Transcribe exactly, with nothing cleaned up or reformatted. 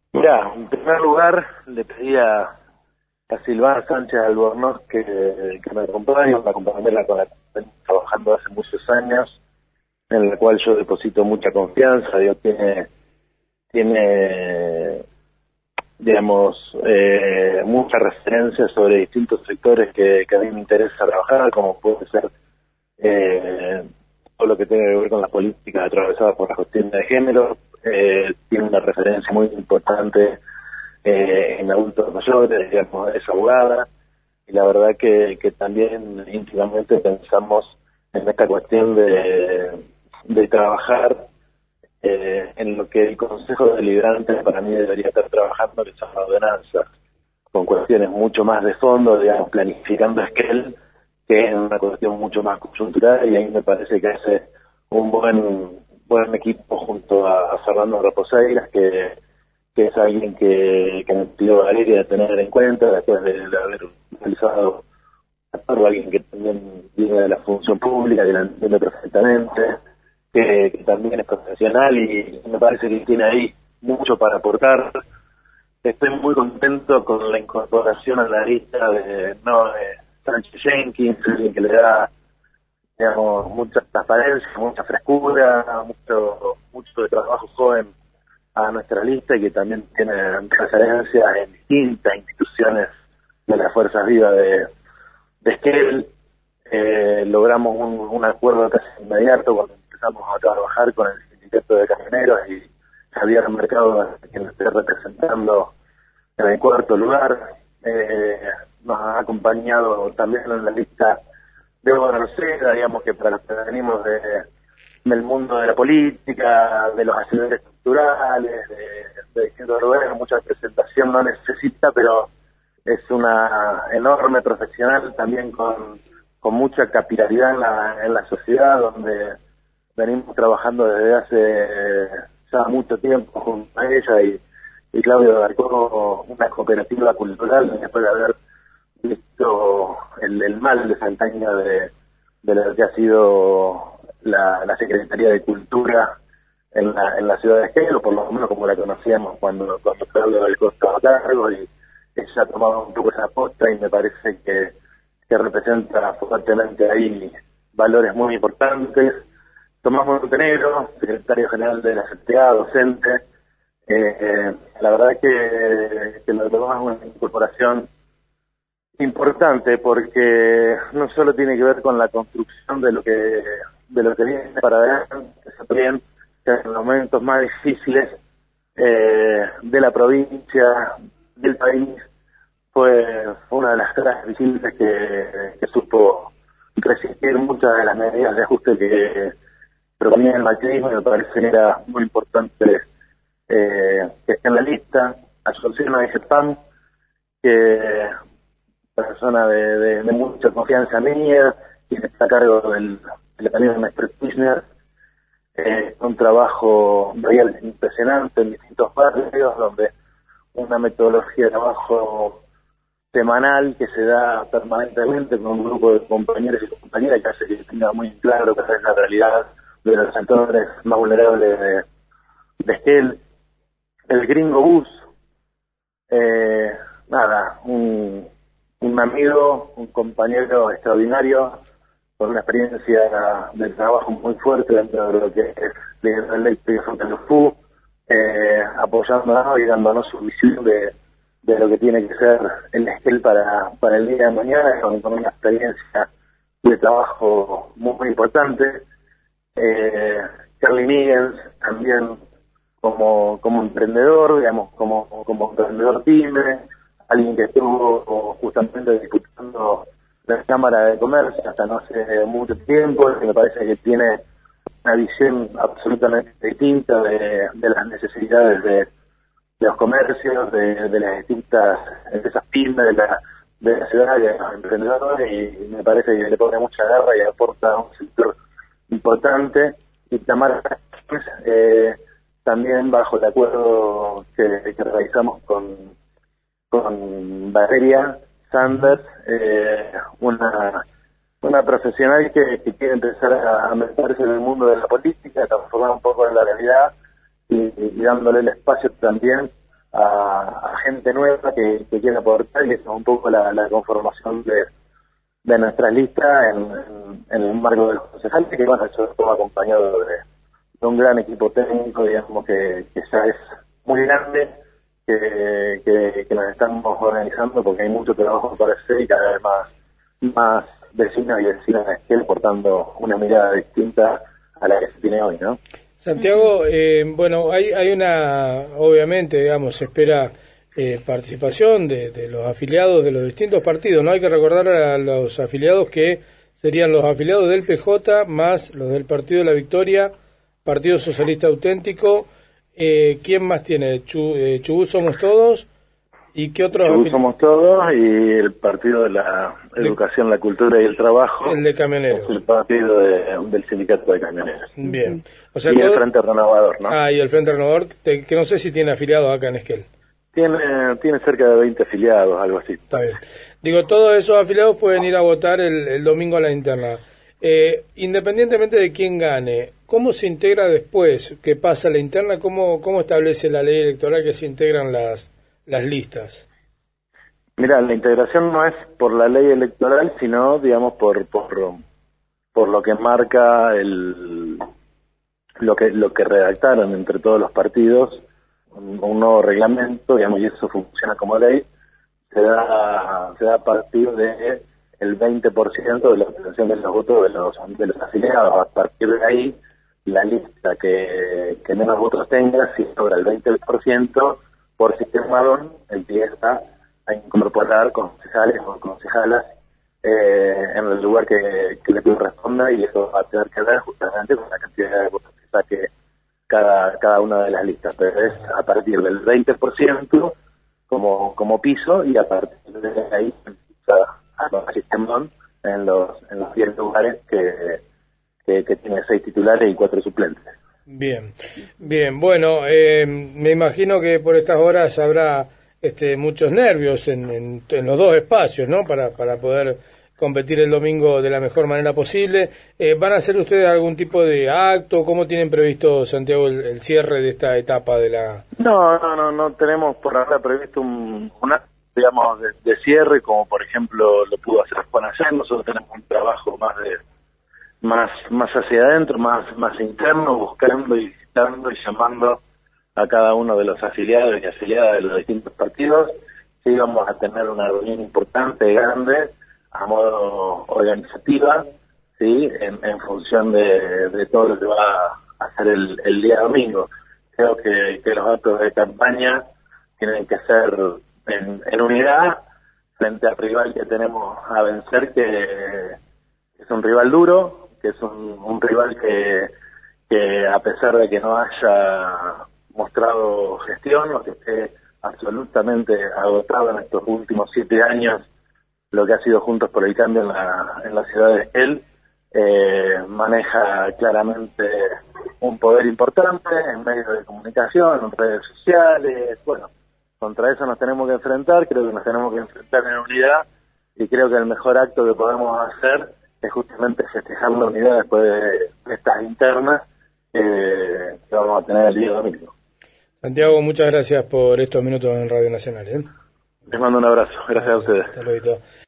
Mirá, en primer lugar le pedí a, a Silvana Sánchez Albornoz que, que me acompañe, una compañera con la que estoy trabajando hace muchos años, en la cual yo deposito mucha confianza. Dios tiene, tiene digamos, eh, muchas referencias sobre distintos sectores que, que a mí me interesa trabajar, como puede ser eh, todo lo que tiene que ver con las políticas atravesadas por las cuestiones de género. Eh, tiene una referencia muy importante eh, en adultos mayores, digamos, es abogada, y la verdad que, que también íntimamente pensamos en esta cuestión de, de trabajar eh, en lo que el Consejo Deliberante para mí debería estar trabajando, que son ordenanzas, con cuestiones mucho más de fondo, digamos, planificando Esquel, que es una cuestión mucho más coyuntural, y ahí me parece que hace un buen buen equipo junto a, a Fernando Reposeiras, que, que es alguien que, que me pidió Valeria de tener en cuenta después de, de haber realizado alguien que también viene de la función pública, que la entiende perfectamente, que, que también es profesional y me parece que tiene ahí mucho para aportar. Estoy muy contento con la incorporación a la lista de, no, de Sánchez Jenkins, alguien que le da, digamos, mucha transparencia, mucha frescura, mucho mucho de trabajo joven a nuestra lista, y que también tiene referencias en distintas instituciones de las fuerzas vivas de, de Esquel. Eh, logramos un, un acuerdo casi inmediato cuando empezamos a trabajar con el sindicato de camioneros, y Javier Mercado, quien lo estoy representando en el cuarto lugar, eh, nos ha acompañado también en la lista de Rosera, digamos, que para los que venimos de, del mundo de la política, de los hacedores culturales, de, de distintos lugares, mucha presentación no necesita, pero es una enorme profesional también con, con mucha capilaridad en la, en la sociedad, donde venimos trabajando desde hace ya mucho tiempo junto a ella, y, y Claudio abarcó una cooperativa cultural después de haber visto el, el mal desempeño de, de lo que ha sido la, la Secretaría de Cultura en la, en la ciudad de Esquel, o por lo menos como la conocíamos cuando, cuando Claudio del Costa estaba a cargo, y ella ha tomado un poco esa posta, y me parece que, que representa fuertemente ahí valores muy importantes. Tomás Montenegro, secretario general de la C T A, docente, eh, eh, la verdad que, que lo tomamos una incorporación importante, porque no solo tiene que ver con la construcción de lo que de lo que viene para adelante, sino también que en los momentos más difíciles eh, de la provincia, del país, fue una de las caras visibles que, que supo resistir muchas de las medidas de ajuste que proponía el macrismo, y me parece que era muy importante eh, que esté en la lista. Asunción a Pam, que persona de, de, de mucha confianza mía, quien está a cargo del, del camino de Maestro Kirchner, eh, un trabajo real impresionante en distintos barrios, donde una metodología de trabajo semanal que se da permanentemente con un grupo de compañeros y compañeras, que hace que tenga muy claro que es la realidad de los sectores más vulnerables de, de Esquel. El Gringo Bus, eh, nada, un un amigo, un compañero extraordinario, con una experiencia de trabajo muy fuerte dentro de lo que es la eléctrica Santa Luz, eh, apoyándonos y dándonos su visión de, de lo que tiene que ser el Esquel para, para el día de mañana, con, con una experiencia de trabajo muy, muy importante. Eh, Charlie Miguel, también como, como emprendedor, digamos, como, como emprendedor pyme, alguien que estuvo justamente disputando la Cámara de Comercio hasta no hace mucho tiempo, que me parece que tiene una visión absolutamente distinta de, de las necesidades de, de los comercios, de, de las distintas empresas pymes de la, de la ciudad, de los emprendedores, y me parece que le pone mucha garra y aporta a un sector importante. Y Tamara, eh, también bajo el acuerdo que, que realizamos con con Valeria Sanders, eh, una una profesional que, que quiere empezar a, a meterse en el mundo de la política, a transformar un poco en la realidad, y, y dándole el espacio también a, gente nueva que, que quiera aportar, y eso es un poco la, la conformación de, de nuestras listas en, en, en el marco del concejal, que bueno, eso estuvo acompañado de, de un gran equipo técnico, digamos, que, que ya es muy grande, que, que, que nos estamos organizando porque hay mucho trabajo para hacer y cada vez más, más vecinos y vecinas de Esquel portando una mirada distinta a la que se tiene hoy, ¿no? Santiago, eh, bueno, hay, hay una, obviamente, digamos, se espera eh, participación de, de los afiliados de los distintos partidos, ¿no? Hay que recordar a los afiliados que serían los afiliados del P J más los del Partido de la Victoria, Partido Socialista Auténtico. Eh, ¿Quién más tiene? Chu, eh, Chubut Somos Todos. ¿Y qué otros? Chubut Somos Todos y el Partido de la Educación, de... la Cultura y el Trabajo. El de Camioneros. Es el partido de, del Sindicato de Camioneros. Bien. O sea, y todo... el Frente Renovador, ¿no? Ah, y el Frente Renovador, te, que no sé si tiene afiliados acá en Esquel. Tiene, tiene cerca de veinte afiliados, algo así. Está bien. Digo, todos esos afiliados pueden ir a votar el, el domingo a la interna. Eh, independientemente de quién gane, ¿cómo se integra después que pasa la interna? ¿Cómo, cómo establece la ley electoral que se integran las, las listas? Mira, la integración no es por la ley electoral, sino, digamos, por por, por lo que marca el lo que lo que redactaron entre todos los partidos, un, un nuevo reglamento, digamos, y eso funciona como ley, se da se da a partir de el veinte por ciento de la obtención de los votos de los, de los afiliados. A partir de ahí, la lista que, que menos votos tenga, si sobra el veinte por ciento, por sistema DON, empieza a incorporar concejales o concejalas eh, en el lugar que, que le corresponda, y eso va a tener que ver justamente con la cantidad de votos que saque cada, cada una de las listas. Pero es a partir del veinte por ciento como, como piso, y a partir de ahí empieza a sistema en los en los diez lugares que, que, que tiene seis titulares y cuatro suplentes. Bien, bien, bueno, eh, me imagino que por estas horas habrá este, muchos nervios en, en, en los dos espacios, ¿no? Para, para poder competir el domingo de la mejor manera posible. Eh, ¿Van a hacer ustedes algún tipo de acto? ¿Cómo tienen previsto, Santiago, el, el cierre de esta etapa de la...? No, no, no, no tenemos por ahora previsto un, un acto, digamos, de, de cierre, como por ejemplo lo pudo hacer Juan ayer. Nosotros tenemos un trabajo más de más más hacia adentro, más más interno, buscando y visitando y llamando a cada uno de los afiliados y afiliadas de los distintos partidos. Sí, vamos a tener una reunión importante, grande, a modo organizativa, sí, en, en función de, de todo lo que va a hacer el, el día domingo. Creo que, que los actos de campaña tienen que ser En, en unidad frente al rival que tenemos a vencer, que es un rival duro, que es un, un rival que, que a pesar de que no haya mostrado gestión o que esté absolutamente agotado en estos últimos siete años lo que ha sido Juntos por el Cambio en la, en la ciudad de Esquel, eh, maneja claramente un poder importante en medios de comunicación, en redes sociales. Bueno, contra eso nos tenemos que enfrentar, creo que nos tenemos que enfrentar en unidad, y creo que el mejor acto que podemos hacer es justamente festejar la unidad después de estas internas eh, que vamos a tener el día domingo. Santiago, muchas gracias por estos minutos en Radio Nacional, ¿eh? Les mando un abrazo, gracias, gracias a ustedes. Hasta luego.